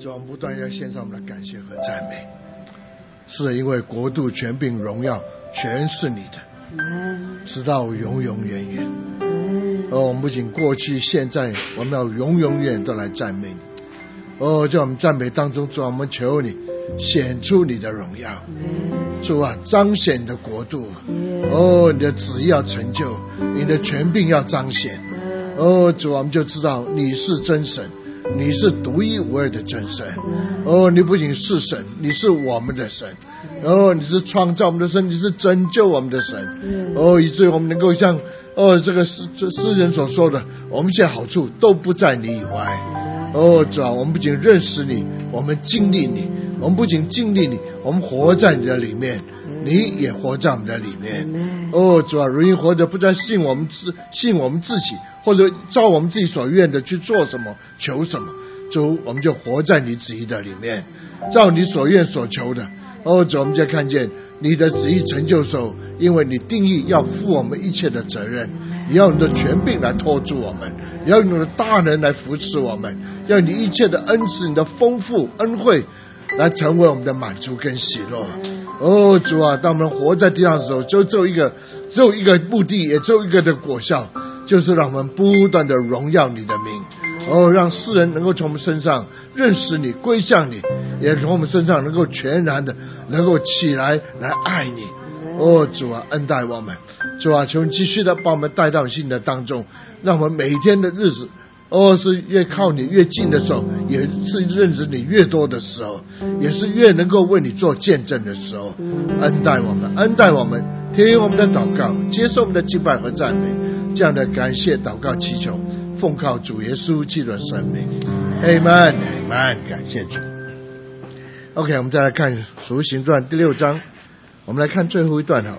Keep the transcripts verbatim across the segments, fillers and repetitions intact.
主，我们不断要献上我们的感谢和赞美，是因为国度、权柄、荣耀全是你的，直到永永远远。而我们不仅过去现在，我们要永永远远都来赞美你。哦，在我们赞美当中，主啊，我们求你显出你的荣耀，主啊，彰显你的国度。哦，你的旨意要成就，你的权柄要彰显。哦，主啊，我们就知道你是真神，你是独一无二的真神。哦，你不仅是神，你是我们的神。哦，你是创造我们的神，你是拯救我们的神。哦，以至于我们能够像哦这个诗这诗人所说的，我们一切好处都不在你以外。哦，主啊，我们不仅认识你，我们经历你。我们不仅经历你，我们活在你的里面，你也活在我们的里面。哦，主啊，如今活着不再信我们自信我们自己，或者照我们自己所愿的去做什么求什么，主，我们就活在你旨意的里面，照你所愿所求的。哦，主，我们就看见你的旨意成就的时候，因为你定义要负我们一切的责任，你要你的权柄来托住我们，你要你的大能来扶持我们，要你一切的恩慈，你的丰富恩惠来成为我们的满足跟喜乐。哦，主啊，当我们活在地上的时候，就只有一个只有一个目的，也只有一个的果效，就是让我们不断的荣耀你的名。哦，让世人能够从我们身上认识你，归向你，也从我们身上能够全然的能够起来来爱你。哦，主啊，恩待我们。主啊，求你继续的把我们带到信的当中，让我们每一天的日子哦，是越靠你越近的时候，也是认识你越多的时候，也是越能够为你做见证的时候。恩待我们，恩待我们，听我们的祷告，接受我们的敬拜和赞美，这样的感谢祷告祈求，奉靠主耶稣基督的圣名 Amen Amen。 感谢主。 OK， 我们再来看使徒行传第六章，我们来看最后一段好了。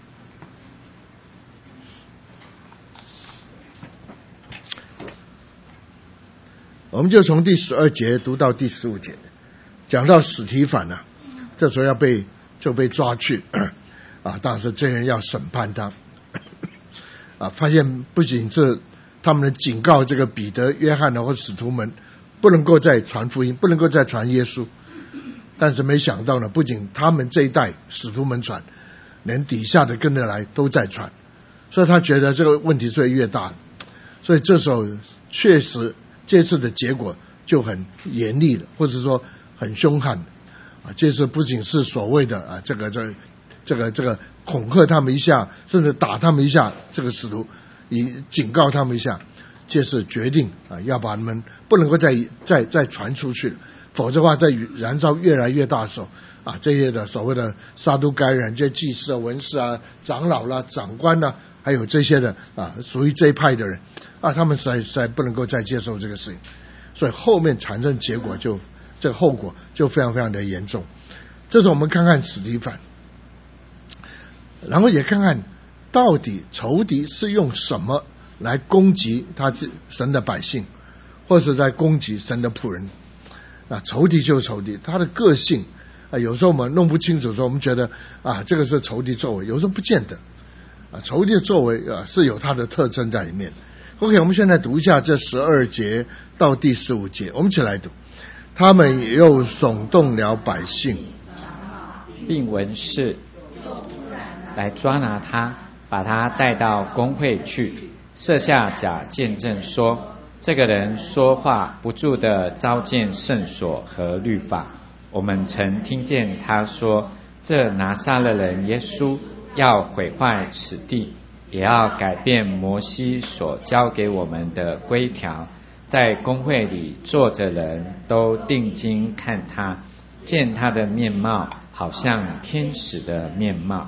我们就从第十二节读到第十五节，讲到史提反啊，这时候要被就被抓去啊，当时这人要审判他啊，发现不仅是他们警告这个彼得、约翰或使徒们不能够再传福音，不能够再传耶稣，但是没想到呢，不仅他们这一代使徒们传，连底下的跟着来都在传，所以他觉得这个问题是越大，所以这时候确实这次的结果就很严厉了，或者说很凶悍啊！这次不仅是所谓的啊这个这个、这个这个恐吓他们一下，甚至打他们一下，这个使徒以警告他们一下，这次决定啊要把他们不能够再再再传出去了，否则的话在燃烧越来越大的时候啊，这些的所谓的撒都该人、这些祭司啊、文士啊、长老啦、长官啦、啊，还有这些的啊属于这一派的人啊，他们实在实在不能够再接受这个事情，所以后面产生结果就这个后果就非常非常的严重。这时候我们看看史提反，然后也看看到底仇敌是用什么来攻击他神的百姓，或者是在攻击神的仆人。啊，仇敌就是仇敌，他的个性啊，有时候我们弄不清楚的时候，我们觉得啊这个是仇敌作为，有时候不见得啊，仇敌的作为啊是有它的特征在里面。OK， 我们现在读一下这十二节到第十五节，我们一起来读。他们又耸动了百姓， 并文士来抓拿他，把他带到公会去，设下假见证说，这个人说话不住地糟践圣所和律法。我们曾听见他说，这拿撒勒人耶稣要毁坏此地，也要改变摩西所教给我们的规条。在公会里坐着人都定睛看他，见他的面貌好像天使的面貌。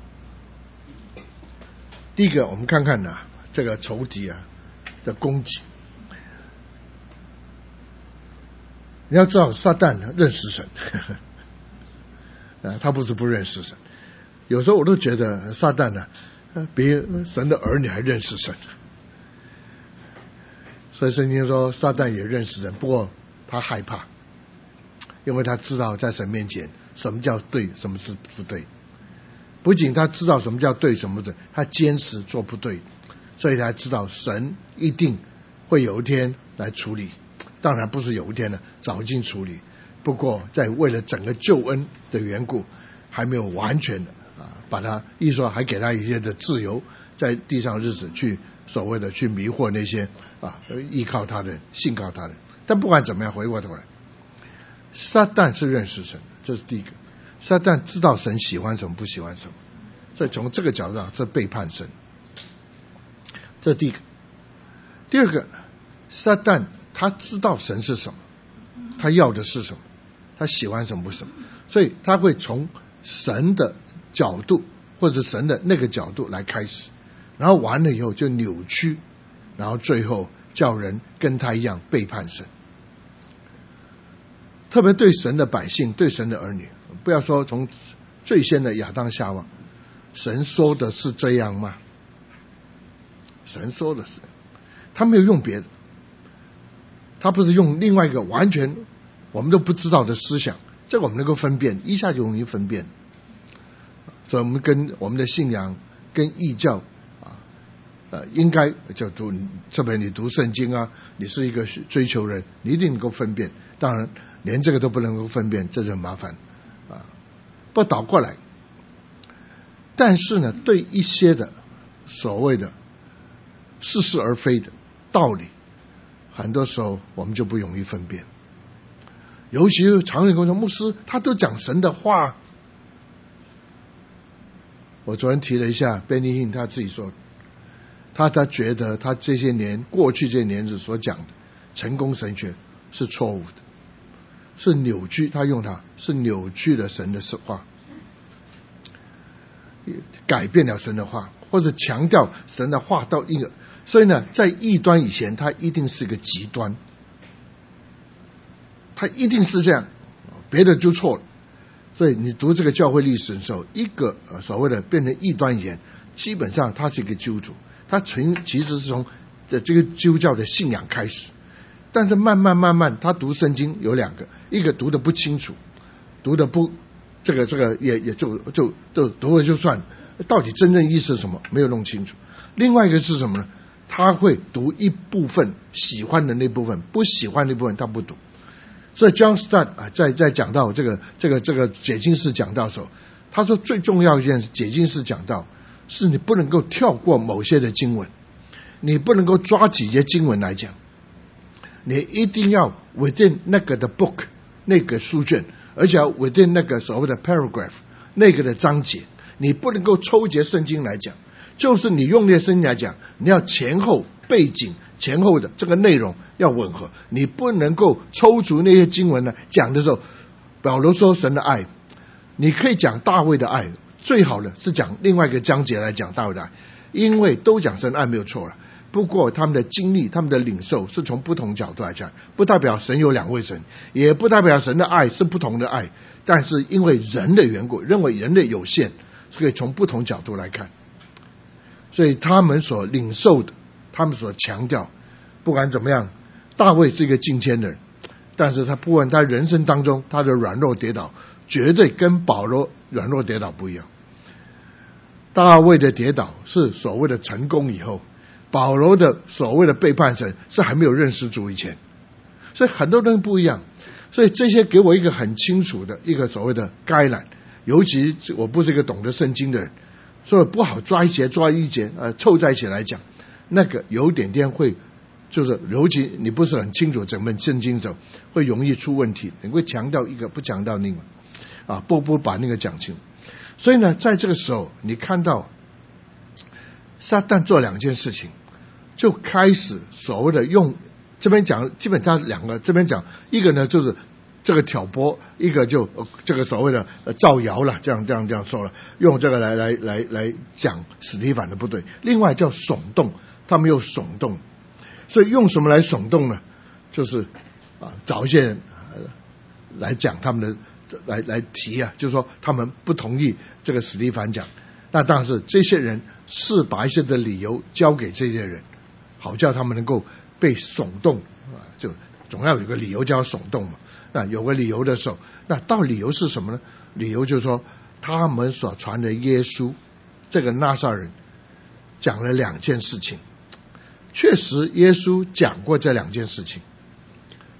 第一个我们看看呢、啊，这个仇敌啊的攻击。你要知道撒旦认识神啊，他不是不认识神，有时候我都觉得撒旦呢、啊、比神的儿女还认识神。所以圣经说撒旦也认识神，不过他害怕，因为他知道在神面前什么叫对，什么是不对。不仅他知道什么叫对，什么不对，他坚持做不对，所以他知道神一定会有一天来处理当然不是有一天呢早已经处理，不过在为了整个救恩的缘故，还没有完全的啊，把他一说还给他一些的自由，在地上日子去所谓的去迷惑那些啊依靠他的信靠他的。但不管怎么样，回过头来，撒旦是认识神的，这是第一个。撒旦知道神喜欢什么不喜欢什么，所以从这个角度上这背叛神，这是第一个。第二个，撒旦他知道神是什么，他要的是什么，他喜欢什么不什么，所以他会从神的角度或者神的那个角度来开始，然后完了以后就扭曲，然后最后叫人跟他一样背叛神。特别对神的百姓，对神的儿女，不要说从最先的亚当夏娃，神说的是这样吗？神说的是，他没有用别的，他不是用另外一个完全我们都不知道的思想，这个我们能够分辨，一下就容易分辨。所以我们跟我们的信仰跟异教啊，呃，应该就读，特别你读圣经啊，你是一个追求人，你一定能够分辨。当然连这个都不能够分辨，这就很麻烦啊。不倒过来，但是呢，对一些的所谓的似是而非的道理，很多时候我们就不容易分辨。尤其是常人跟我说，牧师他都讲神的话。我昨天提了一下 Benny Hinn 他自己说，他他觉得他这些年过去这些年子所讲的成功神学是错误的，是扭曲，他用它是扭曲了神的话，改变了神的话，或者强调神的话到一个，所以呢，在异端以前，他一定是个极端，他一定是这样，别的就错了。所以你读这个教会历史的时候，一个所谓的变成异端以前，基本上他是一个基督徒，他曾其实是从这个基督教的信仰开始，但是慢慢慢慢他读圣经有两个，一个读得不清楚，读得不这个这个也也就就就读了就算，到底真正意思是什么没有弄清楚。另外一个是什么呢？他会读一部分喜欢的那部分，不喜欢的那部分他不读。所以 John Stott 啊，在在讲到这个这个这个解经式讲道的时候，他说最重要一件解经式讲道是你不能够跳过某些的经文，你不能够抓几节经文来讲，你一定要 within 那个的 book 那个书卷，而且要 within 那个所谓的 paragraph 那个的章节，你不能够抽节圣经来讲，就是你用那圣经来讲，你要前后背景前后的这个内容要吻合，你不能够抽出那些经文呢讲的时候，保罗说神的爱，你可以讲大卫的爱，最好的是讲另外一个章节来讲大卫的爱，因为都讲神的爱没有错了，不过他们的经历他们的领受是从不同角度来讲，不代表神有两位神，也不代表神的爱是不同的爱，但是因为人的缘故，认为人类有限，所以从不同角度来看，所以他们所领受的，他们所强调，不管怎么样，大卫是一个敬虔的人，但是他不管他人生当中他的软弱跌倒，绝对跟保罗软弱跌倒不一样。大卫的跌倒是所谓的成功以后，保罗的所谓的背叛神是还没有认识主以前，所以很多人不一样。所以这些给我一个很清楚的一个所谓的概览，尤其我不是一个懂得圣经的人，所以不好抓一节抓一节呃凑在一起来讲，那个有点点会就是尤其你不是很清楚整本圣经的时候，会容易出问题，你会强调一个不强调另外啊，不不把那个讲清。所以呢，在这个时候你看到撒旦做两件事情，就开始所谓的用这边讲基本上两个，这边讲一个呢就是这个挑拨，一个就、呃、这个所谓的、呃、造谣了，这样这样这样说了，用这个来来来来讲史提反的不对。另外叫耸动，他们又耸动，所以用什么来耸动呢？就是啊找一些人、呃、来讲他们的来来提啊，就是说他们不同意这个史提反讲，那当然是这些人是把一些的理由交给这些人，好叫他们能够被耸动啊，就总要有个理由叫耸动嘛。那有个理由的时候，那到理由是什么呢？理由就是说他们所传的耶稣这个拿撒人讲了两件事情，确实耶稣讲过这两件事情。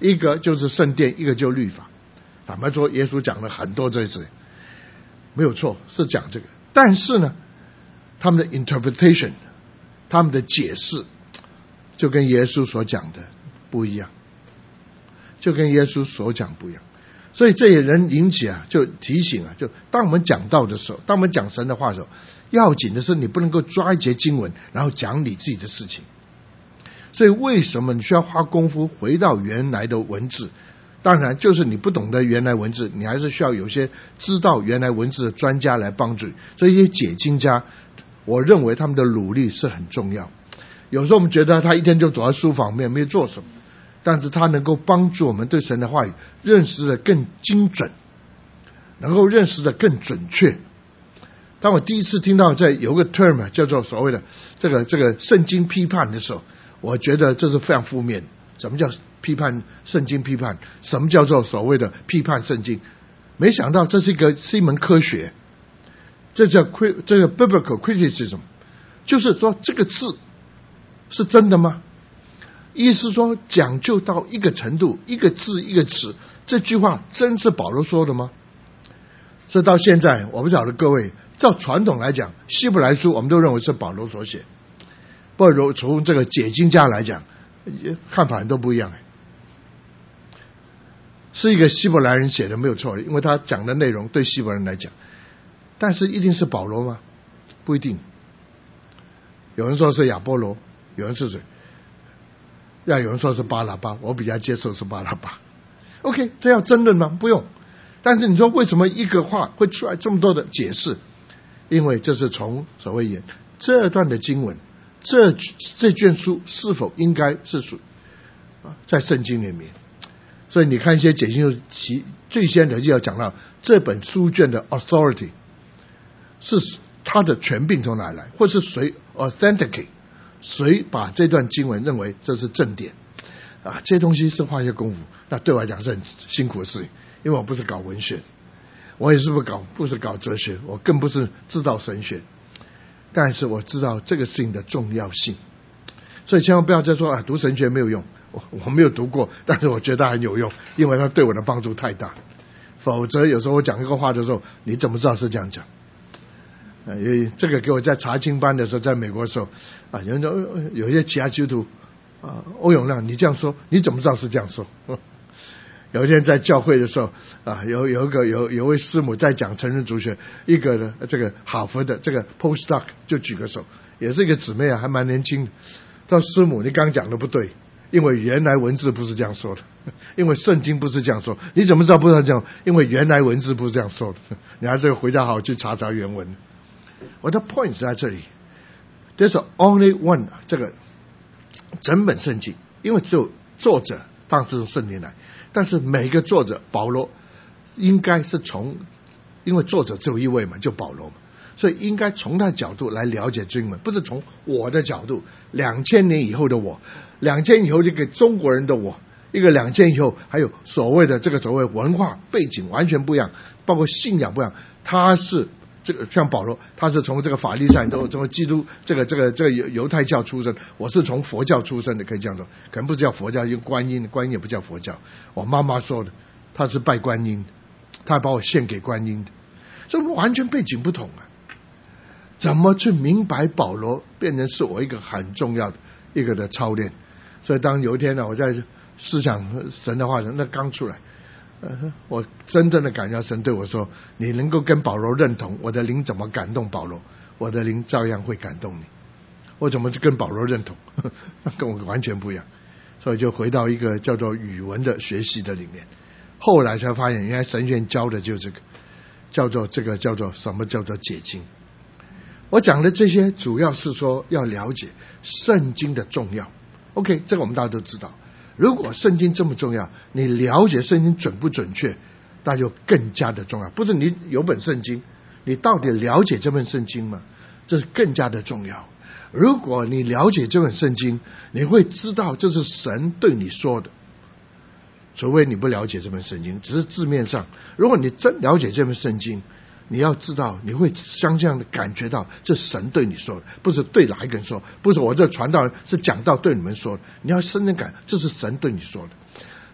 一个就是圣殿，一个就律法。坦白说，耶稣讲了很多这些，没有错，是讲这个。但是呢，他们的 interpretation， 他们的解释，就跟耶稣所讲的不一样，就跟耶稣所讲不一样。所以这些人引起啊，就提醒啊，就当我们讲道的时候，当我们讲神的话的时候，要紧的是你不能够抓一节经文，然后讲你自己的事情。所以为什么你需要花功夫回到原来的文字？当然，就是你不懂得原来文字，你还是需要有些知道原来文字的专家来帮助你。所以一些解经家，我认为他们的努力是很重要。有时候我们觉得他一天就走在书房里面没有做什么，但是他能够帮助我们对神的话语认识的更精准，能够认识的更准确。当我第一次听到在有个 term 叫做所谓的这个这个圣经批判的时候，我觉得这是非常负面。什么叫批判圣经批判？什么叫做所谓的批判圣经？没想到这是一个是一门科学，这叫这个 biblical criticism， 就是说这个字是真的吗？意思说讲究到一个程度，一个字一个词，这句话真是保罗说的吗？所以到现在我不晓得各位，照传统来讲，希伯来书我们都认为是保罗所写，不如从这个解经家来讲，看法都不一样。是一个希伯来人写的没有错，因为他讲的内容对希伯来人来讲，但是一定是保罗吗？不一定。有人说是亚波罗，有人是谁？要有人说是巴拿巴，我比较接受是巴拿巴。OK， 这要争论吗？不用。但是你说为什么一个话会出来这么多的解释？因为这是从所谓言这段的经文，这这卷书是否应该是属啊在圣经里面。所以你看一些解经书，最先的就要讲到这本书卷的 authority 是它的权柄从哪来，或是谁 authenticate， 谁把这段经文认为这是正典啊？这些东西是花一些功夫，那对我来讲是很辛苦的事情，因为我不是搞文学，我也是不搞不是搞哲学，我更不是知道神学，但是我知道这个事情的重要性，所以千万不要再说啊读神学没有用。我我没有读过，但是我觉得很有用，因为它对我的帮助太大。否则有时候我讲一个话的时候，你怎么知道是这样讲？呃，因为这个给我在查经班的时候，在美国的时候啊，有人说有一些其他基督徒啊，欧永亮，你这样说，你怎么知道是这样说？有一天在教会的时候啊，有有一个有有位师母在讲成人主学，一个的这个哈佛的这个 postdoc 就举个手，也是一个姊妹啊，还蛮年轻的。说师母，你刚讲的不对。因为原来文字不是这样说的，因为圣经不是这样说，你怎么知道不是这样？因为原来文字不是这样说的，你还是回家好好去查查原文。我的 point 在这里 ，There's only one 这个整本圣经，因为只有作者当然是从圣经来，但是每个作者保罗应该是从，因为作者只有一位嘛，就保罗嘛。所以应该从他的角度来了解经文，不是从我的角度。两千年以后的我，两千以后这个中国人的我，一个两千以后还有所谓的这个所谓文化背景完全不一样，包括信仰不一样。他是这个像保罗，他是从这个法利赛人，从基督这个这个这个犹太教出身，我是从佛教出身的，可以这样说，可能不叫佛教，因为观音，观音也不叫佛教。我妈妈说的，他是拜观音，他把我献给观音的，所以完全背景不同啊。怎么去明白保罗，变成是我一个很重要的一个的操练。所以当有一天呢，我在思想神的话，那刚出来，呃，我真正的感觉神对我说：“你能够跟保罗认同，我的灵怎么感动保罗，我的灵照样会感动你。我怎么去跟保罗认同？跟我完全不一样。”所以就回到一个叫做语文的学习的里面。后来才发现，原来神学院教的就是这个，叫做这个叫做什么叫做解经。我讲的这些主要是说要了解圣经的重要。 OK， 这个我们大家都知道。如果圣经这么重要，你了解圣经准不准确，那就更加的重要。不是你有本圣经，你到底了解这本圣经吗？这是更加的重要。如果你了解这本圣经，你会知道这是神对你说的。除非你不了解这本圣经，只是字面上。如果你真了解这本圣经，你要知道，你会相这样的感觉到，这神对你说的，不是对哪一个人说，不是我这传道人是讲道对你们说的，你要深深感，这是神对你说的。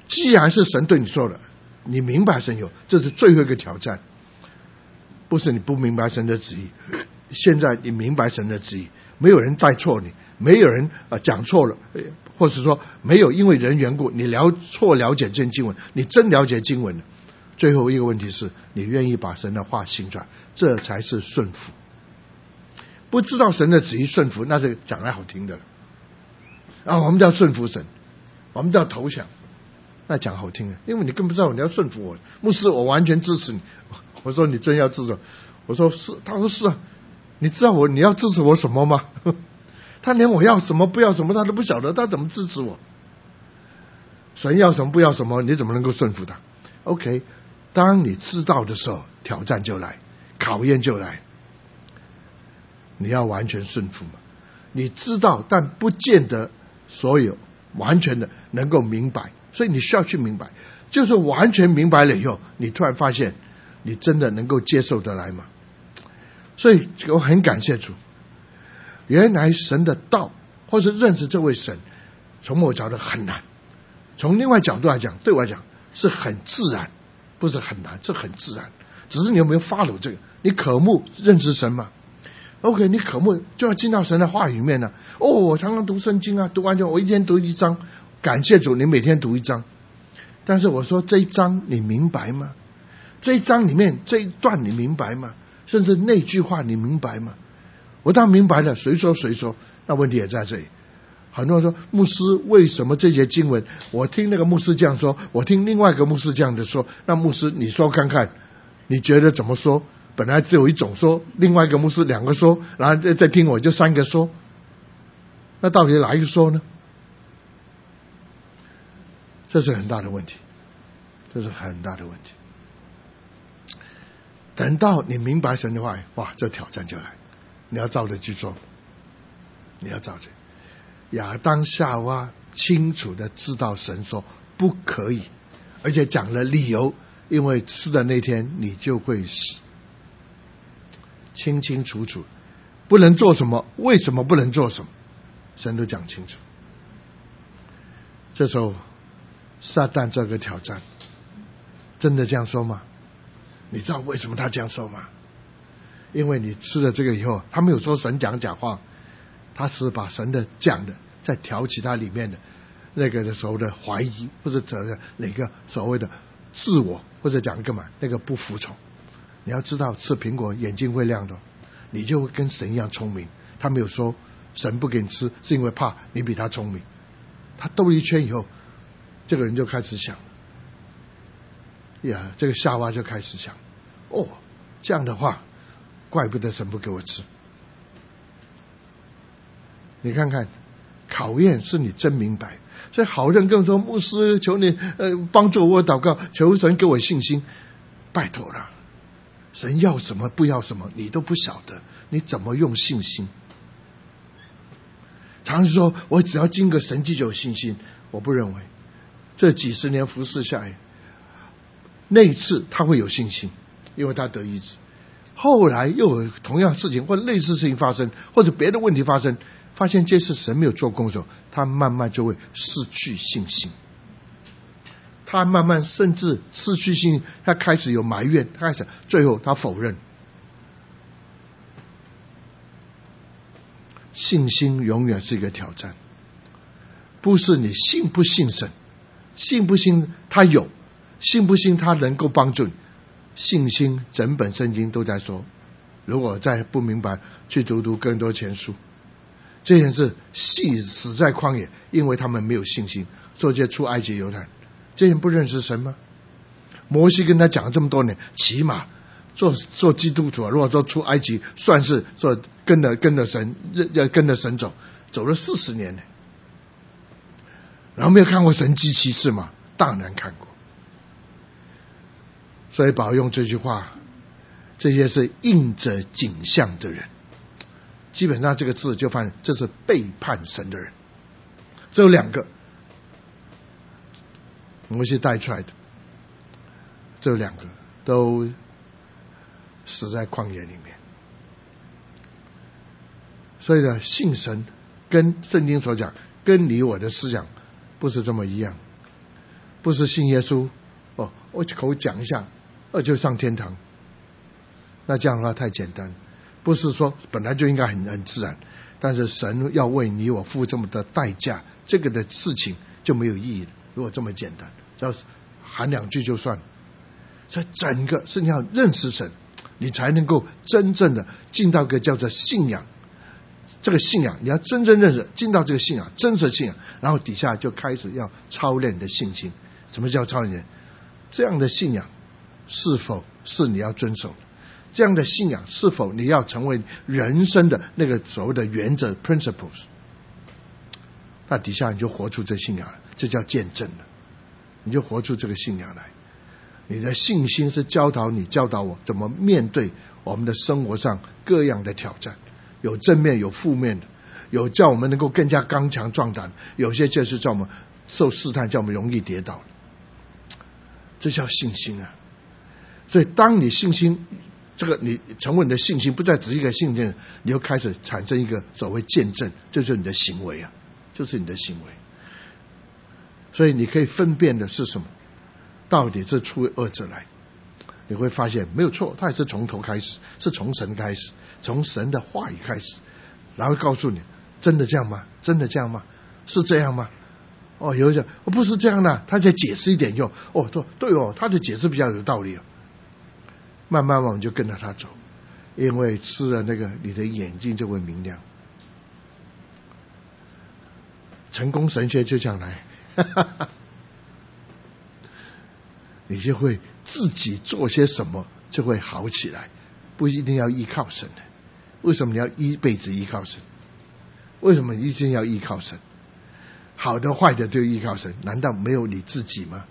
既然是神对你说了，你明白神有，这是最后一个挑战。不是你不明白神的旨意，现在你明白神的旨意，没有人带错你，没有人呃讲错了，或者说没有因为人缘故你了错了解这经文，你真了解经文了。最后一个问题是你愿意把神的话行出来，这才是顺服。不知道神的旨意顺服，那是讲来好听的了啊，我们叫顺服神，我们叫投降，那讲好听的，因为你根本不知道你要顺服我。牧师，我完全支持你。我说你真要支持我？我说是。他说是啊。你知道我你要支持我什么吗？他连我要什么不要什么他都不晓得，他怎么支持我？神要什么不要什么，你怎么能够顺服他 ？OK， 当你知道的时候，挑战就来，考验就来。你要完全顺服嘛？你知道，但不见得所有完全的能够明白，所以你需要去明白。就是完全明白了以后，你突然发现，你真的能够接受得来吗？所以我很感谢主，原来神的道或是认识这位神，从我角度很难，从另外角度来讲，对我来讲是很自然，不是很难，这很自然。只是你有没有 follow 这个？你渴慕认识神吗 ？OK， 你渴慕就要进到神的话语里面呢、啊。哦，我常常读圣经啊，读完就我一天读一章，感谢主，你每天读一章。但是我说这一章你明白吗？这一章里面这一段你明白吗？甚至那句话你明白吗？我当然明白了，谁说谁说，那问题也在这里。很多人说，牧师为什么这些经文，我听那个牧师这样说，我听另外一个牧师这样的说，那牧师你说看看，你觉得怎么说？本来只有一种说，另外一个牧师两个说，然后再再听我就三个说，那到底哪一个说呢？这是很大的问题，这是很大的问题。等到你明白神的话，哇，这挑战就来，你要照着去做，你要照着。亚当夏娃清楚的知道神说不可以，而且讲了理由，因为吃的那天你就会死，清清楚楚，不能做什么，为什么不能做什么，神都讲清楚。这时候撒旦这个挑战，真的这样说吗？你知道为什么他这样说吗？因为你吃了这个以后，他没有说神讲假话，他是把神的讲的再挑起他里面的那个的时候的怀疑，或者哪个所谓的自我，或者讲干嘛那个不服从。你要知道吃苹果眼睛会亮的，你就会跟神一样聪明。他没有说神不给你吃是因为怕你比他聪明。他兜一圈以后，这个人就开始想呀，这个夏娃就开始想，哦，这样的话怪不得神不给我吃。你看看，考验是你真明白。所以好人跟我说，牧师求你呃帮助我祷告，求神给我信心。拜托了，神要什么不要什么你都不晓得，你怎么用信心？常常说我只要经个神迹就有信心，我不认为。这几十年服侍下来，那一次他会有信心，因为他得医治。后来又有同样事情或类似事情发生，或者别的问题发生，发现这次神没有做工的时候，他慢慢就会失去信心。他慢慢甚至失去信心，他开始有埋怨，他开始最后他否认。信心永远是一个挑战，不是你信不信神，信不信他有，信不信他能够帮助你。信心整本圣经都在说，如果再不明白，去读读更多前书。这件事系死在旷野，因为他们没有信心，所以就出埃及犹太人。这人不认识神吗？摩西跟他讲了这么多年，起码做做基督徒，如果说出埃及，算是说跟着跟着神，跟着神走，走了四十年呢。然后没有看过神迹奇事吗？当然看过。所以保用这句话，这些是应着景象的人，基本上这个字就发现这是背叛神的人。只有两个，摩西带出来的，只有两个都死在旷野里面。所以呢，信神跟圣经所讲，跟你我的思想不是这么一样。 不是信耶稣哦，我口讲一下，呃就上天堂。那这样的话太简单，不是说本来就应该很很自然，但是神要为你我付这么的代价，这个的事情就没有意义了。如果这么简单，只要喊两句就算了。所以整个是你要认识神，你才能够真正的进到一个叫做信仰。这个信仰你要真正认识，进到这个信仰，真实的信仰，然后底下就开始要操练你的信心。什么叫操练？这样的信仰是否是你要遵守的？这样的信仰是否你要成为人生的那个所谓的原则 principles？ 那底下你就活出这信仰了，这叫见证了。你就活出这个信仰来。你的信心是教导你教导我怎么面对我们的生活上各样的挑战，有正面有负面的，有叫我们能够更加刚强壮胆，有些就是叫我们受试探，叫我们容易跌倒，这叫信心啊。所以当你信心这个你成为你的信心不再只是一个信念，你又开始产生一个所谓见证，这就是你的行为啊，就是你的行为。所以你可以分辨的是什么，到底是出于恶者来，你会发现没有错，他也是从头开始，是从神开始，从神的话语开始，然后告诉你真的这样吗？真的这样吗？是这样吗？哦，有人讲哦不是这样的，他再解释一点就哦对对哦，他的解释比较有道理哦。慢慢我们就跟着他走，因为吃了那个你的眼睛就会明亮。成功神学就这样来你就会自己做些什么就会好起来，不一定要依靠神的。为什么你要一辈子依靠神？为什么你一定要依靠神？好的坏的就依靠神，难道没有你自己吗？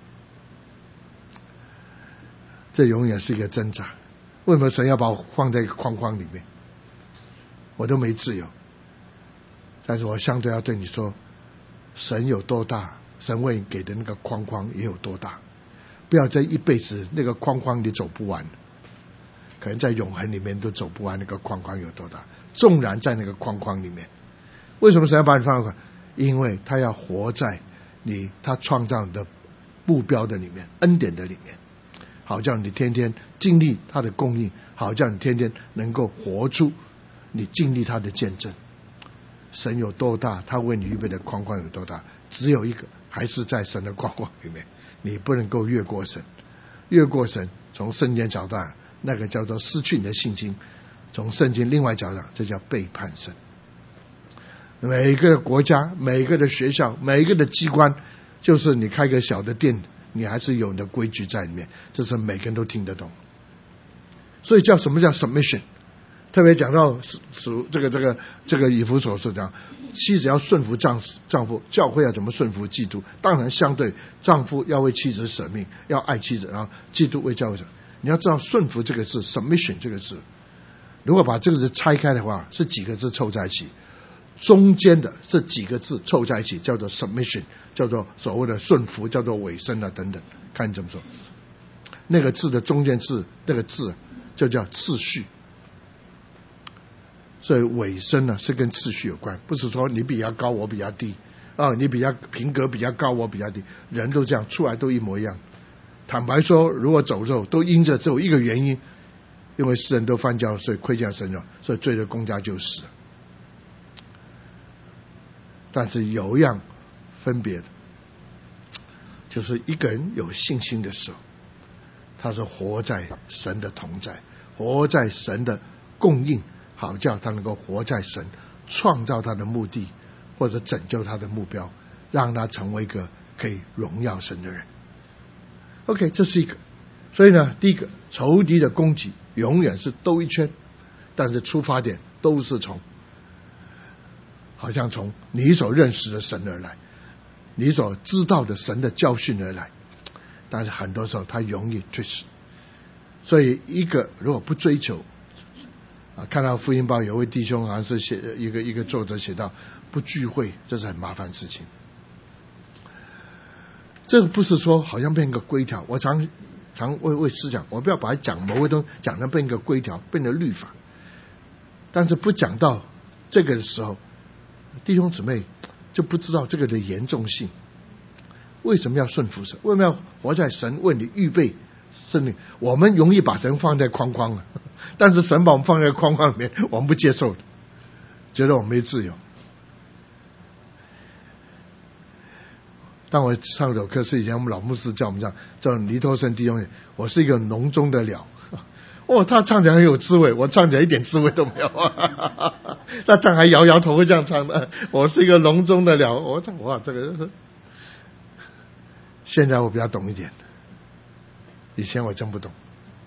这永远是一个挣扎。为什么神要把我放在一个框框里面？我都没自由。但是我相对要对你说，神有多大，神为你给的那个框框也有多大。不要在一辈子那个框框你走不完，可能在永恒里面都走不完那个框框有多大。纵然在那个框框里面，为什么神要把你放在？因为他要活在你他创造你的目标的里面，恩典的里面，好叫你天天经历他的供应，好叫你天天能够活出你经历他的见证。神有多大，他为你预备的框框有多大，只有一个，还是在神的框框里面，你不能够越过神。越过神，从圣经角度上那个叫做失去你的信心，从圣经另外角度上这叫背叛神。每一个国家，每一个的学校，每一个的机关，就是你开个小的店，你还是有你的规矩在里面，这是每个人都听得懂。所以叫什么叫 submission？ 特别讲到属这个这个这个以弗所说讲，妻子要顺服丈丈夫，教会要怎么顺服基督？当然相对，丈夫要为妻子舍命，要爱妻子，然后基督为教会舍。你要知道顺服这个字 submission 这个字，如果把这个字拆开的话，是几个字凑在一起，中间的这几个字凑在一起叫做 submission， 叫做所谓的顺服，叫做委身啊等等，看你怎么说。那个字的中间字，那个字就叫次序。所以委身呢是跟次序有关，不是说你比较高我比较低啊，你比较品格比较高我比较低，人都这样，出来都一模一样。坦白说，如果走肉都因着只有一个原因，因为世人都犯教，所以亏欠神了，所以罪的公价就死。但是有一样分别的，就是一个人有信心的时候，他是活在神的同在，活在神的供应，好叫他能够活在神创造他的目的或者拯救他的目标，让他成为一个可以荣耀神的人。 OK， 这是一个。所以呢，第一个，仇敌的攻击永远是兜一圈，但是出发点都是从好像从你所认识的神而来，你所知道的神的教训而来，但是很多时候他容易 twist。 所以一个如果不追求啊，看到福音报有位弟兄好像是写一个一个作者写到不聚会，这是很麻烦的事情。这个不是说好像变个规条，我常常为为师讲，我不要把它讲某个东西讲成变个规条，变成律法。但是不讲到这个的时候，弟兄姊妹就不知道这个的严重性。 为什么要顺服神？为什么要活在神为你预备生命？我们容易把神放在框框了，但是神把我们放在框框里面，我们不接受的，觉得我们没自由。当我上首课是以前我们老牧师叫我们讲，叫尼托生弟兄，我是一个笼中的鸟。哦，他唱起来很有滋味，我唱起来一点滋味都没有。他唱还摇摇头，会这样唱的。我是一个笼中的鸟，我唱哇，这个现在我比较懂一点，以前我真不懂。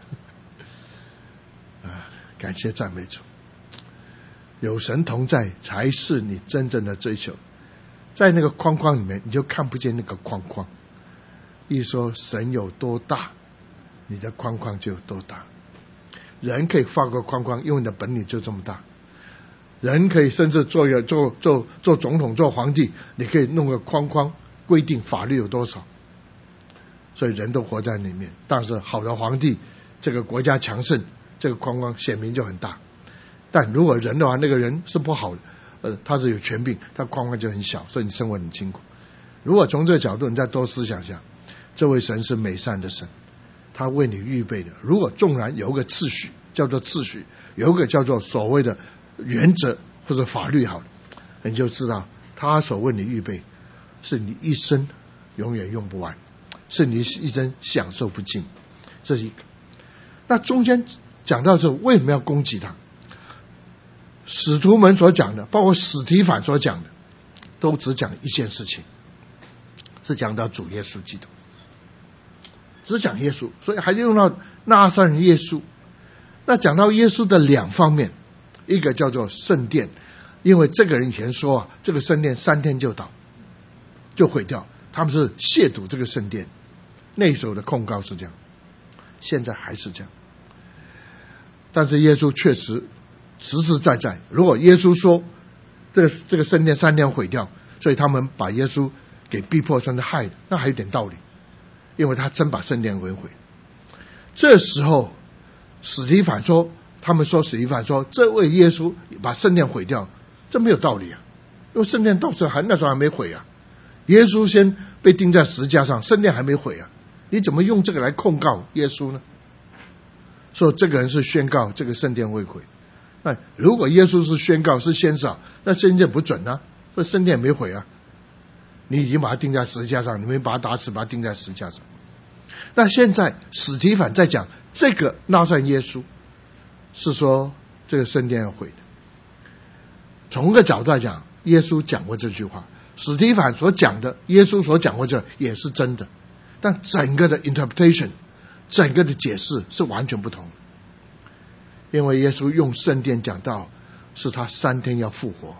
啊，感谢赞美主，有神同在才是你真正的追求。在那个框框里面，你就看不见那个框框。一说神有多大，你的框框就有多大。人可以画个框框，因为你的本领就这么大。人可以甚至做个做做做总统、做皇帝，你可以弄个框框，规定法律有多少。所以人都活在里面。但是好的皇帝，这个国家强盛，这个框框显明就很大。但如果人的话，那个人是不好的。呃，他是有权柄，他框框就很小，所以你生活很辛苦。如果从这个角度，你再多思想一下，这位神是美善的神，他为你预备的。如果纵然有一个秩序，叫做秩序，有一个叫做所谓的原则或者法律，好了，你就知道他所为你预备，是你一生永远用不完，是你一生享受不尽。这是一个。那中间讲到这，为什么要攻击他？使徒们所讲的，包括史提反所讲的，都只讲一件事情，是讲到主耶稣基督，只讲耶稣，所以还是用到拿撒勒人耶稣。那讲到耶稣的两方面，一个叫做圣殿，因为这个人以前说啊，这个圣殿三天就倒，就毁掉，他们是亵渎这个圣殿，那时候的控告是这样，现在还是这样。但是耶稣确实实实在在，如果耶稣说这个这个圣殿三天毁掉，所以他们把耶稣给逼迫甚至害的，那还有点道理，因为他真把圣殿毁毁。这时候史提反说，他们说史提反说这位耶稣把圣殿毁掉，这没有道理啊，因为圣殿到时候还那时候还没毁啊，耶稣先被钉在十字架上，圣殿还没毁啊，你怎么用这个来控告耶稣呢？说这个人是宣告这个圣殿未毁。那如果耶稣是宣告是先知啊，那圣殿不准啊，所以圣殿没毁啊，你已经把他钉在十字架上，你没把他打死，把他钉在十字架上。那现在史提反在讲这个拿撒勒耶稣，是说这个圣殿要毁的。从一个角度来讲，耶稣讲过这句话，史提反所讲的，耶稣所讲过这也是真的，但整个的 interpretation， 整个的解释是完全不同的。因为耶稣用圣殿讲到是他三天要复活，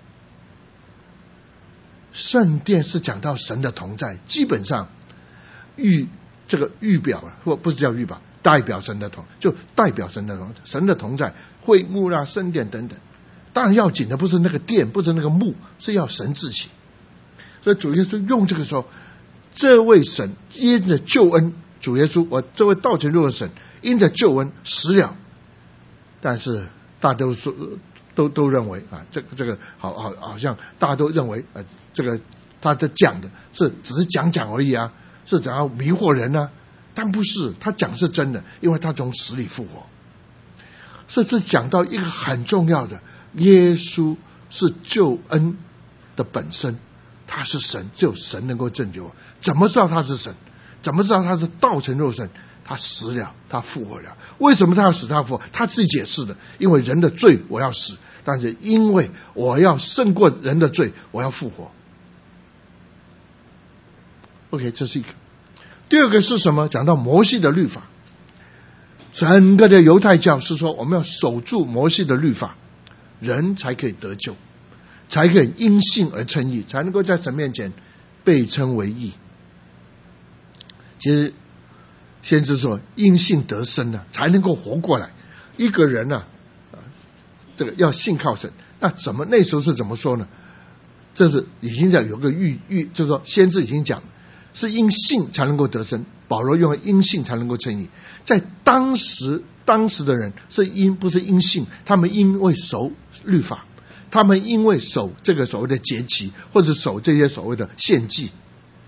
圣殿是讲到神的同在，基本上预这个预表或不是叫预表，代表神的同，就代表神的同，神的同在，会幕啦、圣殿等等。当然要紧的不是那个殿，不是那个幕，是要神自己。所以主耶稣用这个说，这位神因着救恩，主耶稣我这位道成肉的神因着救恩死了。但是大家都说都都认为啊，这个这个好好好像大家都认为呃，这个他在讲的是只是讲讲而已啊，是怎样迷惑人啊？但不是，他讲是真的，因为他从死里复活。所以这讲到一个很重要的，耶稣是救恩的本身，他是神，只有神能够拯救。怎么知道他是神？怎么知道他是道成肉身？他死了，他复活了。为什么他要死？他复活，他自己解释的。因为人的罪我要死，但是因为我要胜过人的罪，我要复活。OK， 这是一个。第二个是什么？讲到摩西的律法。整个的犹太教是说，我们要守住摩西的律法，人才可以得救，才可以因信而称义，才能够在神面前被称为义。其实先知说因信得生呢、啊，才能够活过来。一个人呢、啊，这个要信靠神。那怎么那时候是怎么说呢？这是已经在有个预预，就是说先知已经讲，是因信才能够得生。保罗用因信才能够称义。在当时当时的人是因不是因信，他们因为守律法，他们因为守这个所谓的节期，或者守这些所谓的献祭。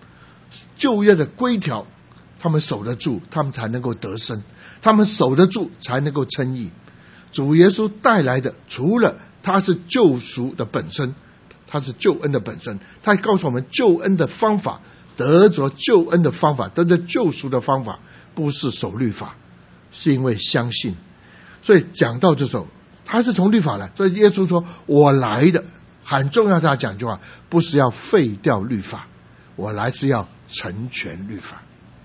旧约的规条，他们守得住，他们才能够得生，他们守得住才能够称义。主耶稣带来的，除了他是救赎的本身，他是救恩的本身，他还告诉我们救恩的方法，得着救恩的方法，得着救赎的方法，不是守律法，是因为相信。所以讲到这首，他是从律法来，所以耶稣说我来的很重要，他讲句话，不是要废掉律法，我来是要成全律法。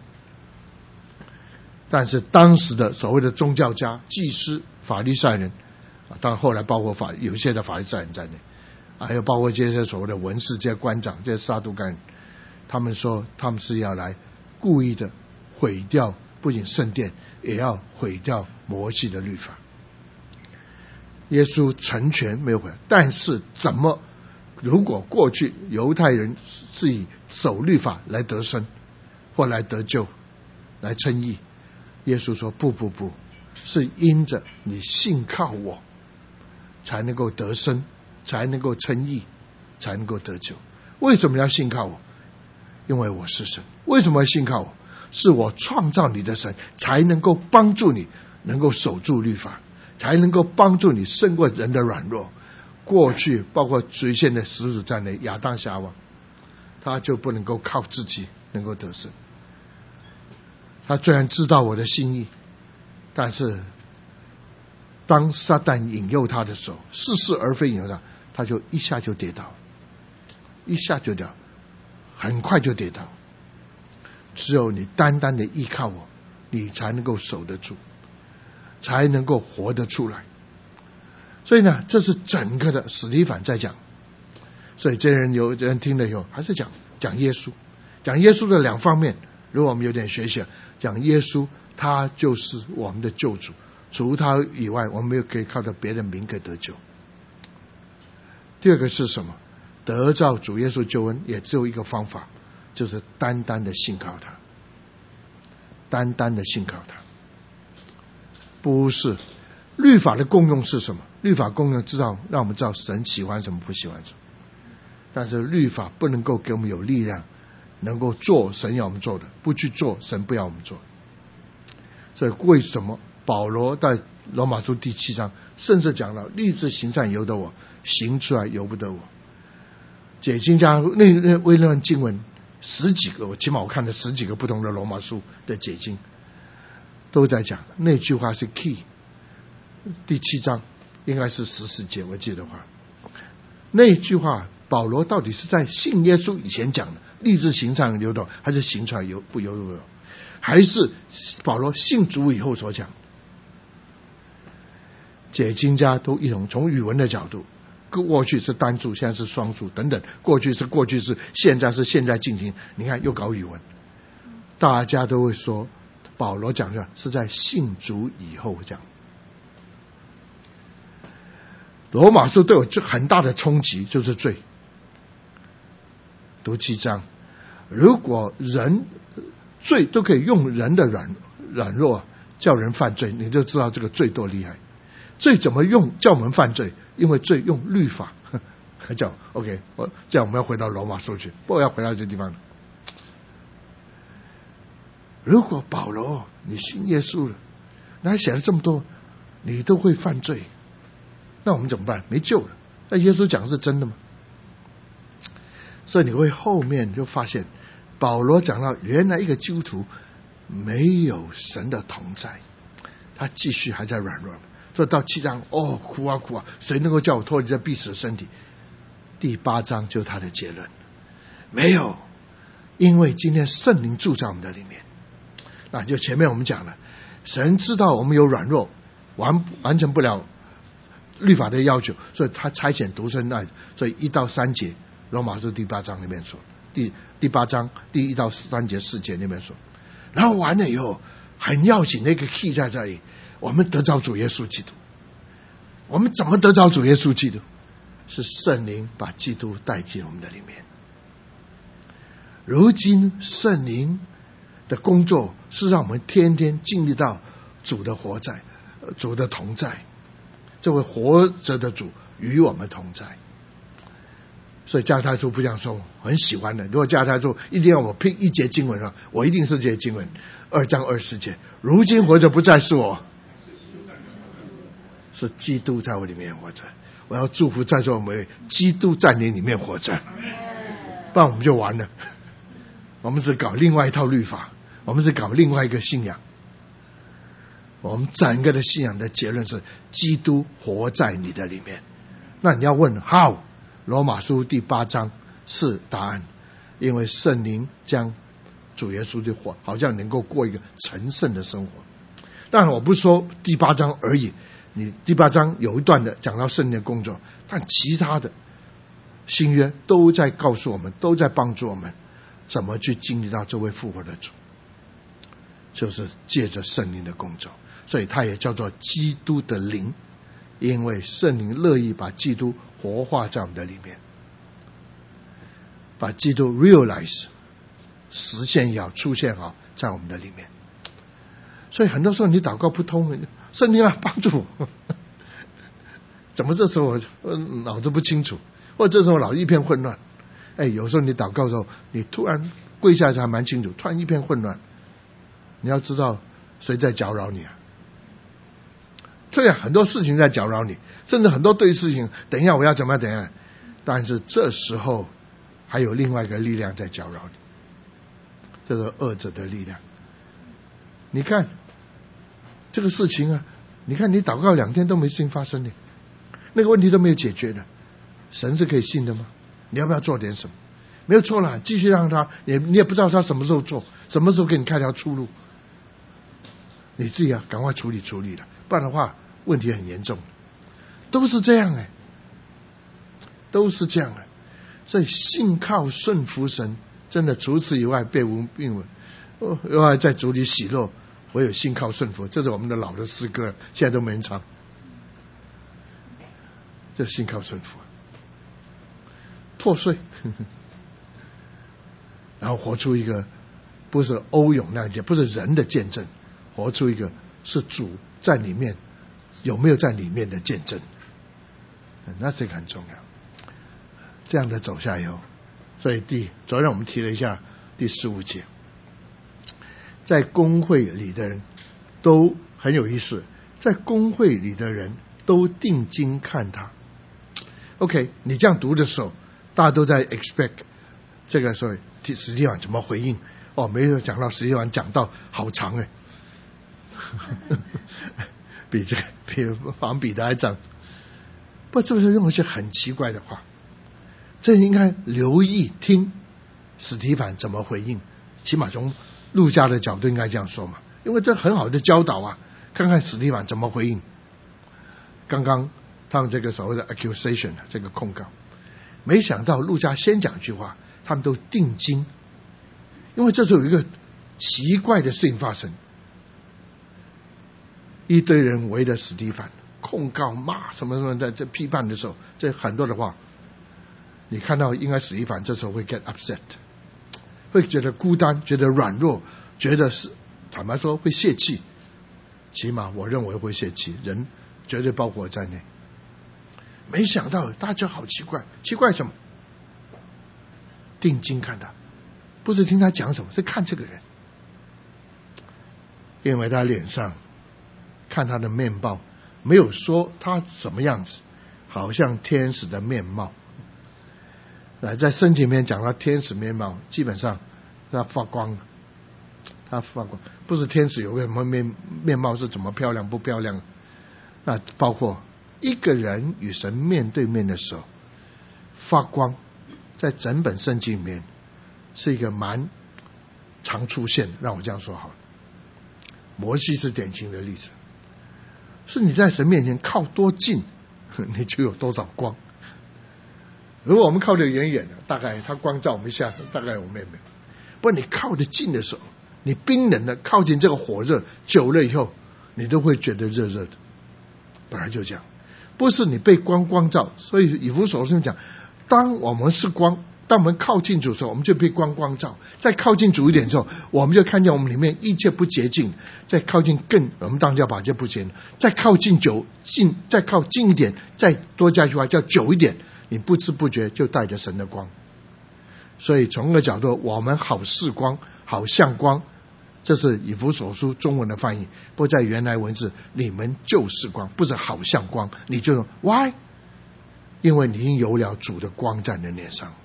但是当时的所谓的宗教家、祭司、法利赛人，当然后来包括法有些的法利赛人在内，还有包括这些所谓的文士、这些官长、这些撒都该人，他们说他们是要来故意的毁掉不仅圣殿，也要毁掉摩西的律法。耶稣成全没有毁，但是怎么如果过去犹太人是以守律法来得生或来得救来称义，耶稣说不不不，是因着你信靠我才能够得生，才能够称义，才能够得救。为什么要信靠我？因为我是神。为什么要信靠我？是我创造你的神，才能够帮助你能够守住律法，才能够帮助你胜过人的软弱。过去包括最现的始祖在内，亚当夏娃他就不能够靠自己能够得胜。他虽然知道我的心意，但是当撒旦引诱他的时候，似是而非引诱他，他就一下就跌倒，一下就掉，很快就跌倒。只有你单单的依靠我，你才能够守得住，才能够活得出来。所以呢，这是整个的史提反在讲。所以这人有人听了以后，还是讲讲耶稣，讲耶稣的两方面。如果我们有点学习，讲耶稣他就是我们的救主，除他以外我们没有可以靠着别的名可以得救。第二个是什么？得到主耶稣救恩也只有一个方法，就是单单的信靠他，单单的信靠他。不是律法的功用是什么？律法功用知道让我们知道神喜欢什么不喜欢什么，但是律法不能够给我们有力量能够做神要我们做的，不去做神不要我们做。所以为什么保罗在罗马书第七章甚至讲了立志行善由得我，行出来由不得我。解经家那那为那段经文十几个，我起码我看了十几个不同的罗马书的解经，都在讲那句话是 key。第七章应该是十四节，我记得话，那句话保罗到底是在信耶稣以前讲的立志行善由得我，还是行出来由不由得我，还是保罗信主以后所讲？解经家都一同从语文的角度，过去是单数，现在是双数等等，过去是过去式，现在是现在进行，你看又搞语文，大家都会说保罗讲的是在信主以后讲。罗马书对我很大的冲击就是罪。读七章，如果人罪都可以用人的软软弱叫人犯罪，你就知道这个罪多厉害。罪怎么用叫我们犯罪？因为罪用律法叫 OK， 我这样我们要回到罗马书去，不要回到这地方了。如果保罗你信耶稣了，那还写了这么多，你都会犯罪，那我们怎么办？没救了。那耶稣讲的是真的吗？所以你会后面就发现保罗讲到原来一个基督徒没有神的同在，他继续还在软弱。所以到七章哦哭啊哭啊，谁能够叫我脱离这必死的身体？第八章就是他的结论，没有，因为今天圣灵住在我们的里面。那就前面我们讲了，神知道我们有软弱，完完成不了律法的要求，所以他差遣独生爱。所以一到三节罗马书第八章里面说，第第八章第一到三节四节里面说，然后完了以后很要紧的一个 key 在这里，我们得着主耶稣基督。我们怎么得着主耶稣基督？是圣灵把基督带进我们的里面。如今圣灵的工作是让我们天天经历到主的活在，主的同在，这位活着的主与我们同在。 所以加拉太书不这样说，我很喜欢的。如果加拉太书一定要我拼一节经文啊，我一定是这节经文，二章二十节。如今活着不再是我，是基督在我里面活着。我要祝福在座每位，基督在你里面活着，不然我们就完了。我们是搞另外一套律法，我们是搞另外一个信仰。我们整个的信仰的结论是基督活在你的里面。那你要问 how， 罗马书第八章是答案，因为圣灵将主耶稣就活，好像能够过一个成圣的生活。当然我不是说第八章而已，你第八章有一段的讲到圣灵的工作，但其他的新约都在告诉我们，都在帮助我们怎么去经历到这位复活的主，就是借着圣灵的工作。所以它也叫做基督的灵，因为圣灵乐意把基督活化在我们的里面，把基督 realize 实现也好，出现好在我们的里面。所以很多时候你祷告不通，圣灵要帮助我，怎么这时候我脑子不清楚，或者这时候老一片混乱。哎，有时候你祷告的时候，你突然跪下来还蛮清楚，突然一片混乱，你要知道谁在搅扰你啊？对啊，很多事情在搅扰你，甚至很多对事情，等一下我要怎么样怎样，但是这时候还有另外一个力量在搅扰你，这是恶者的力量。你看这个事情啊，你看你祷告两天都没事情发生的，那个问题都没有解决的，神是可以信的吗？你要不要做点什么？没有错了，继续让他，也你也不知道他什么时候做，什么时候给你开条出路，你自己啊赶快处理处理了，不然的话问题很严重。都是这样哎，都是这样哎。所以信靠顺服神，真的除此以外别无并文。哦，另外在主里喜乐，我有信靠顺服，这是我们的老的诗歌，现在都没人唱。这信靠顺服，破碎，呵呵，然后活出一个不是欧勇那样，不是人的见证，活出一个是主在里面有没有在里面的见证，那这个很重要。这样的走下以后，所以第昨天我们提了一下第十五节，在公会里的人都很有意思，在公会里的人都定睛看他。OK， 你这样读的时候，大家都在 expect 这个时候史蒂凡怎么回应？哦，没有讲到史蒂凡讲到好长哎，比这个比仿彼得还长。不，这不是用一些很奇怪的话，这应该留意听史蒂凡怎么回应，起码从路加的角度应该这样说嘛，因为这很好的教导啊，看看史蒂凡怎么回应。刚刚他们这个所谓的 accusation 这个控告，没想到路加先讲一句话，他们都定睛，因为这时候有一个奇怪的事情发生，一堆人围着史蒂凡控告骂什么什么的，在批判的时候，这很多的话，你看到应该史蒂凡这时候会 get upset， 会觉得孤单，觉得软弱，觉得是坦白说会泄气，起码我认为会泄气，人绝对包括在内。没想到大家好奇怪，奇怪什么？定睛看他，不是听他讲什么，是看这个人，因为他脸上看他的面貌，没有说他什么样子，好像天使的面貌。来，在圣经里面讲到天使面貌，基本上他发光，他发光，不是天使有个什么面面貌是怎么漂亮不漂亮，那包括一个人与神面对面的时候发光，在整本圣经里面是一个蛮常出现的，让我这样说好了。摩西是典型的例子，是你在神面前靠多近，你就有多少光。如果我们靠得远远的，大概他光照我们一下，大概我们也没有。不过你靠得近的时候，你冰冷的靠近这个火热，久了以后，你都会觉得热热的。本来就这样。不是你被光光照，所以以弗所书讲，当我们是光，当我们靠近主的时候，我们就被光光照。再靠近主一点之后，我们就看见我们里面一切不洁净。再靠近更，我们当然要把这不洁净。再靠近久近，再靠近一点，再多加一句话叫久一点， 你不知不觉就带着神的光。所以从个角度，我们好似光，好像光，这是以弗所书中文的翻译。不过在原来文字，你们就是光，不是好像光。你就说 why？ 因为你已经有了主的光在你的脸上。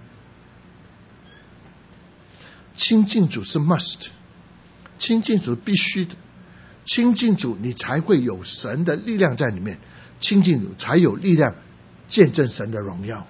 亲近主是 must， 亲近主必须的，亲近主你才会有神的力量在里面，亲近主才有力量见证神的荣耀。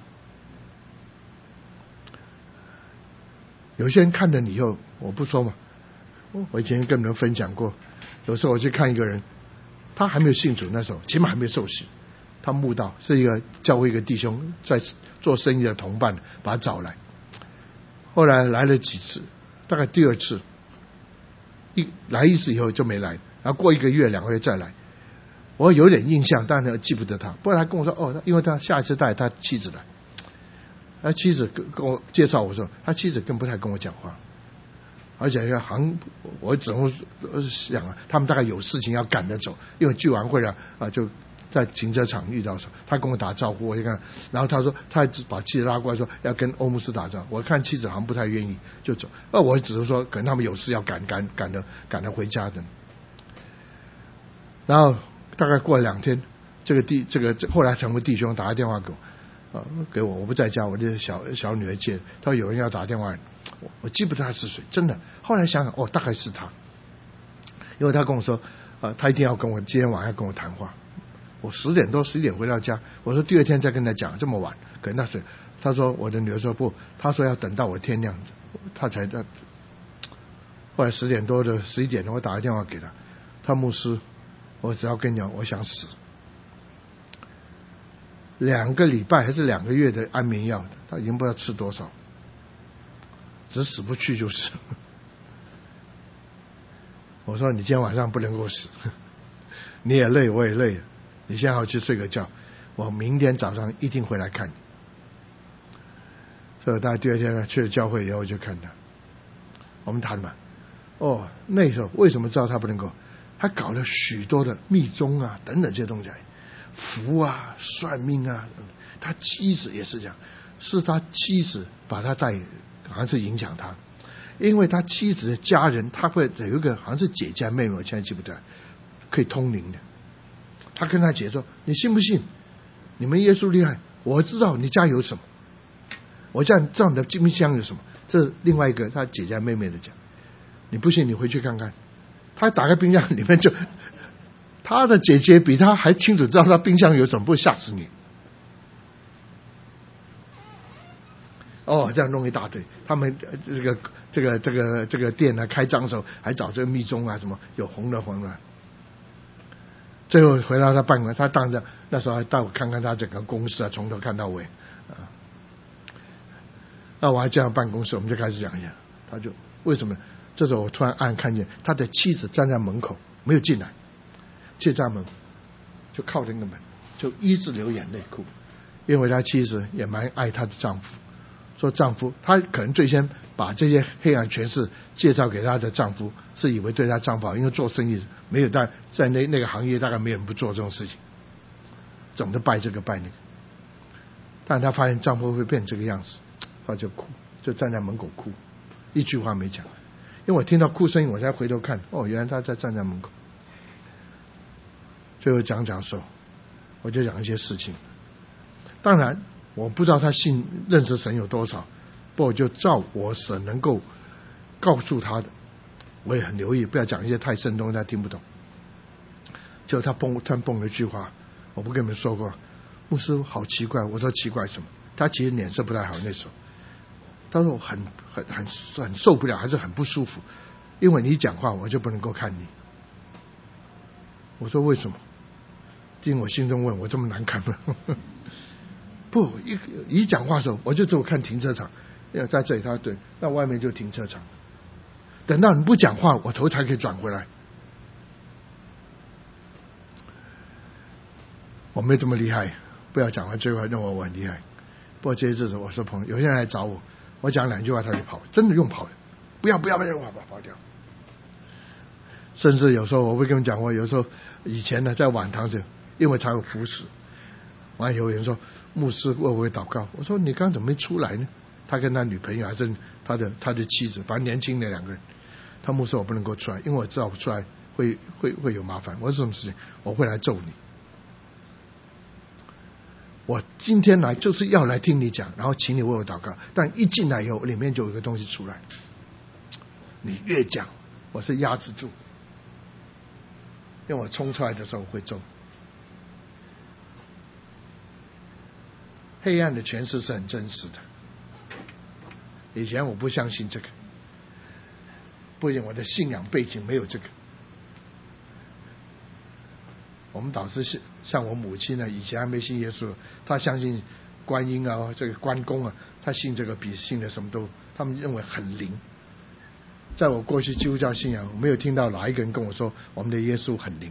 有些人看了你以后，我不说嘛，我以前跟你们分享过，有时候我去看一个人，他还没有信主，那时候起码还没有受洗，他慕道，是一个教会一个弟兄在做生意的同伴，把他找来，后来来了几次，大概第二次一来一次以后就没来，然后过一个月两个月再来，我有点印象，但是记不得他。不过他跟我说，哦，因为他下一次带他妻子来，他妻子跟跟我介绍我说，他妻子更不太跟我讲话，而且好像我只能想啊，他们大概有事情要赶着走，因为聚完会了啊，就在停车场遇到时候，他跟我打招呼，我就看，然后他说他把妻子拉过来说要跟欧姆斯打招呼，我看妻子好像不太愿意就走，那我只是说可能他们有事要赶赶赶着赶着回家的。然后大概过了两天，这个弟这个后来成为弟兄打个电话给我，啊给我我不在家，我的小小女儿接，他说有人要打电话，我我记不得他是谁，真的。后来想想，哦，大概是他，因为他跟我说，啊他一定要跟我今天晚上跟我谈话。我十点多十一点回到家，我说第二天再跟他讲，这么晚可能他睡。他说我的女儿说不，他说要等到我天亮他才他。后来十点多的十一点我打个电话给他，他牧师，我只要跟你讲，我想死。两个礼拜还是两个月的安眠药，他已经不知道吃多少，只死不去就是。我说你今天晚上不能够死，你也累我也累，你现在要去睡个觉，我明天早上一定回来看你。所以大概第二天呢，去了教会以后就看他，我们谈嘛。哦，那时候为什么知道他不能够？他搞了许多的密宗啊等等这些东西，符啊算命啊，他妻子也是这样，是他妻子把他带，好像是影响他，因为他妻子的家人，他会有一个好像是姐姐妹妹，我现在记不得，可以通灵的。他跟他姐说：“你信不信？你们耶稣厉害，我知道你家有什么，我这样知道你的冰箱有什么。”这是另外一个他姐姐妹妹的讲，你不信你回去看看。他打开冰箱里面就，他的姐姐比他还清楚知道他冰箱有什么，不会吓死你。哦，这样弄一大堆。他们这个这个这个这个店呢，开张的时候还找这个密宗啊，什么有红的红的。最后回到他办公，他当着那时候还带我看看他整个公司啊，从头看到尾啊。那我还这样办公室，我们就开始讲一下，他就为什么？这时候我突然暗看见他的妻子站在门口，没有进来，这扇门就靠着那个门，就一直流眼泪哭，因为他妻子也蛮爱她的丈夫，说丈夫她可能最先把这些黑暗权势介绍给她的丈夫，是以为对她丈夫好，因为做生意没有在在那那个行业大概没有人不做这种事情，总是拜这个拜那个，但她发现丈夫会变这个样子，她就哭，就站在门口哭，一句话没讲。因为我听到哭声音，我才回头看，哦，原来他在站在门口。最后讲讲说，我就讲一些事情。当然，我不知道他信认识神有多少，不过我就照我所能够告诉他的，我也很留意，不要讲一些太深东西他听不懂。就他蹦突然蹦了一句话，我不跟你们说过，牧师好奇怪，我说奇怪什么？他其实脸色不太好那时候。他说我很很很很受不了，还是很不舒服，因为你讲话我就不能够看你。我说为什么？因为我心中问我这么难看吗？不，一一讲话的时候我就只有看停车场，因为在这里他对，那外面就停车场。等到你不讲话，我头才可以转回来。我没这么厉害，不要讲完最后认为我很厉害。不过这些日子我说朋友，有些人来找我。我讲两句话他就跑，真的用跑的，不要不要不要跑跑掉。甚至有时候我会跟你们讲过，有时候以前呢在晚堂时，因为才有服侍， 完有人说牧师会不会祷告？我说你刚刚怎么没出来呢？他跟他女朋友还是他的他的妻子，反正年轻的两个人。他牧师我不能够出来，因为我知道我出来会会会有麻烦。我说什么事情？我会来揍你。我今天来就是要来听你讲，然后请你为我祷告。但一进来以后，里面就有一个东西出来。你越讲，我是压制住，因为我冲出来的时候会揍。黑暗的诠释是很真实的。以前我不相信这个，不仅我的信仰背景没有这个。我们导师是像我母亲呢，以前还没信耶稣，她相信观音啊，这个关公啊，她信这个比信的什么都，他们认为很灵。在我过去基督教信仰，我没有听到哪一个人跟我说我们的耶稣很灵，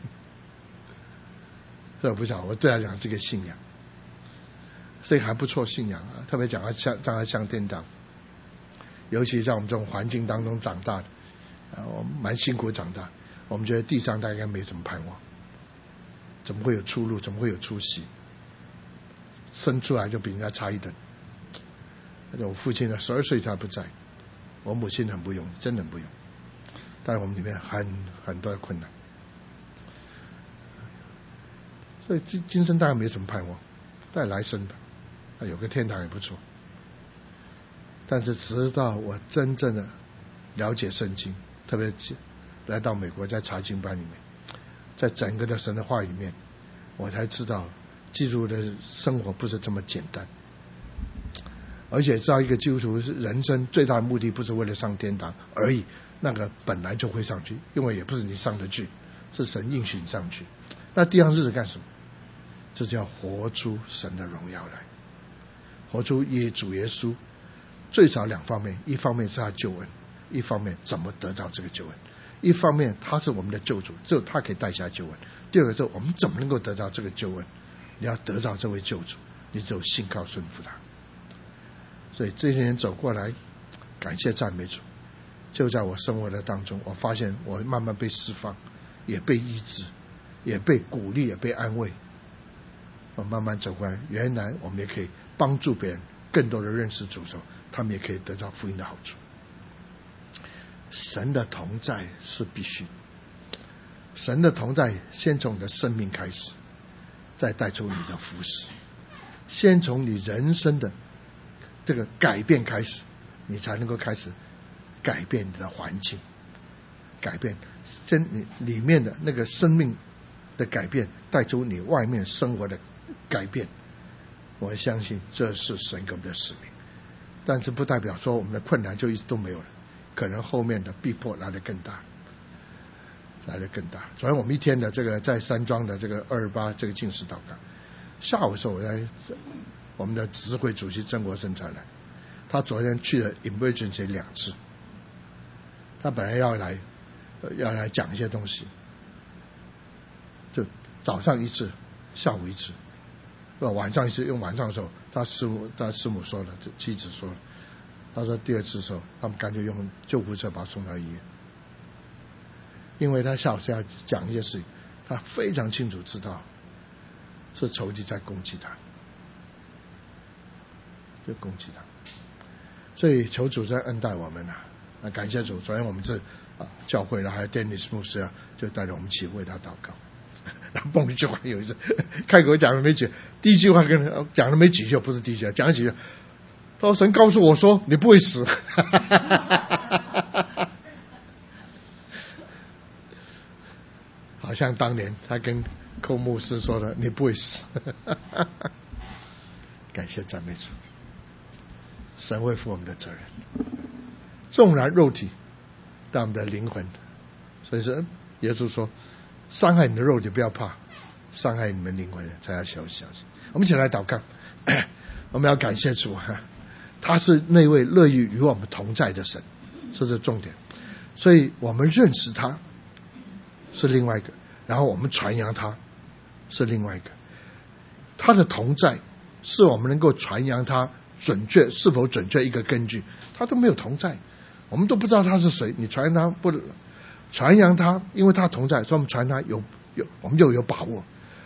所以我不晓得，我对他讲这个信仰，这个还不错信仰啊，特别讲他像让他像天堂，尤其在我们这种环境当中长大的，啊，我们蛮辛苦长大，我们觉得地上大概没什么盼望。怎么会有出路？怎么会有出息？生出来就比人家差一等。我父亲呢，十二岁他不在，我母亲很不容易，真的很不容易。但是我们里面很很多的困难，所以今今生大概没什么盼望，但来生吧，有个天堂也不错。但是直到我真正的了解圣经，特别来到美国，在查经班里面。在整个的神的话里面，我才知道基督徒的生活不是这么简单，而且知道一个基督徒是人生最大的目的不是为了上天堂而已，那个本来就会上去，因为也不是你上得去，是神应许你上去。那地上日子干什么？这叫活出神的荣耀来，活出耶主耶稣。最少两方面，一方面是他救恩，一方面怎么得到这个救恩。一方面他是我们的救主，只有他可以带下救恩。第二个是我们怎么能够得到这个救恩？你要得到这位救主，你只有信靠顺服他。所以这些年走过来，感谢赞美主，就在我生活的当中，我发现我慢慢被释放，也被医治，也被鼓励，也被安慰。我慢慢走过来，原来我们也可以帮助别人更多的认识主的时候，他们也可以得到福音的好处。神的同在是必须，神的同在先从你的生命开始，再带出你的服事，先从你人生的这个改变开始，你才能够开始改变你的环境，改变真你里面的那个生命的改变，带出你外面生活的改变。我相信这是神给我们的使命，但是不代表说我们的困难就一直都没有了，可能后面的逼迫来得更大，来得更大。昨天我们一天的这个在山庄的这个二二八这个禁食祷告，下午的时候我在我们的执事会主席曾国生才来，他昨天去了 emergency 两次，他本来要来要来讲一些东西，就早上一次，下午一次，晚上一次。用晚上的时候，他师母他师母说了，妻子说了。他说第二次的时候，他们干脆用救护车把他送到医院，因为他下午是要讲一些事情，他非常清楚知道是仇敌在攻击他，就攻击他，所以求主在恩待我们啊！那感谢主，昨天我们这啊教会了，还有 Dennis 牧师啊，就带着我们一起为他祷告。然后蹦一句话，有一次开口讲了没几，第一句话跟讲了没几句，不是第一句，讲了几句。他说神告诉我说你不会死。好像当年他跟寇牧师说的你不会死。感谢赞美主，神会负我们的责任，纵然肉体但我们的灵魂，所以说耶稣说伤害你的肉体不要怕，伤害你们灵魂才要小心。我们一起来祷告。我们要感谢主哈，他是那位乐意与我们同在的神，这是重点。所以我们认识他是另外一个，然后我们传扬他是另外一个。他的同在是我们能够传扬他准确是否准确一个根据，他都没有同在，我们都不知道他是谁，你传扬他不传扬他，因为他同在，所以我们传他有有我们就有把握。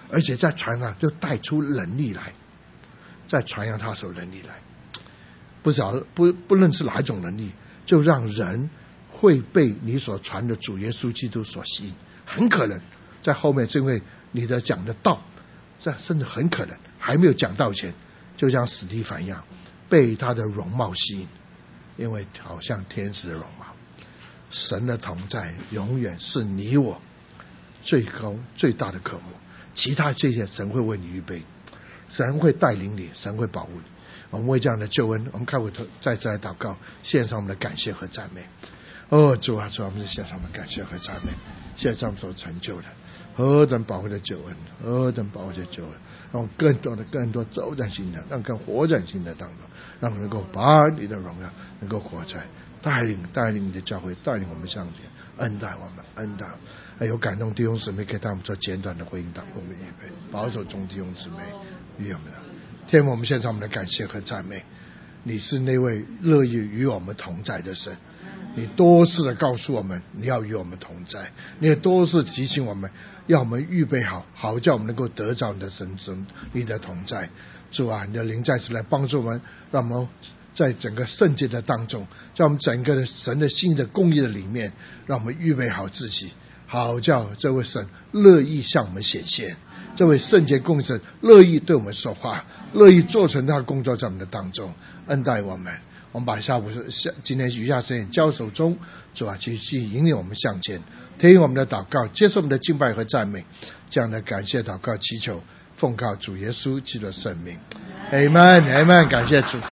而且在传扬就带出能力来，在传扬他所能力来，不晓不不论是哪一种能力，就让人会被你所传的主耶稣基督所吸引。很可能在后面是因为你的讲的道，这甚至很可能还没有讲到前，就像史蒂凡一样被他的容貌吸引，因为好像天使的容貌。神的同在永远是你我最高最大的渴慕，其他这些神会为你预备，神会带领你，神会保护你。我们为这样的救恩，我们开回头再次来祷告，献上我们的感谢和赞美。哦，主啊，主啊，我们是献上我们的感谢和赞美，献上我们所成就的何等宝贵的救恩，何等宝贵的救恩，让更多的更多走在新的，让更活在新的当中，让我们能够把你的荣耀能够活在带领带领你的教会，带领我们向前，恩待我们，恩待哎有感动弟兄姊妹给他们做简短的回应，当我们预备保守中弟兄姊妹与我们的天父，我们献上我们的感谢和赞美。你是那位乐意与我们同在的神，你多次的告诉我们你要与我们同在，你也多次提醒我们要我们预备好，好叫我们能够得着你的神神你的同在。主啊，你的灵再次来帮助我们，让我们在整个圣洁的当中，在我们整个的神的心的公义的里面，让我们预备好自己，好叫这位神乐意向我们显现，这位圣洁公义神乐意对我们说话，乐意做成他的工作在我们的当中，恩待我们。我们把下午今天余下时间交手中，主啊，继续引领我们向前，听我们的祷告，接受我们的敬拜和赞美，这样的感谢祷告祈求，奉靠主耶稣基督的圣名， Amen Amen， 感谢主。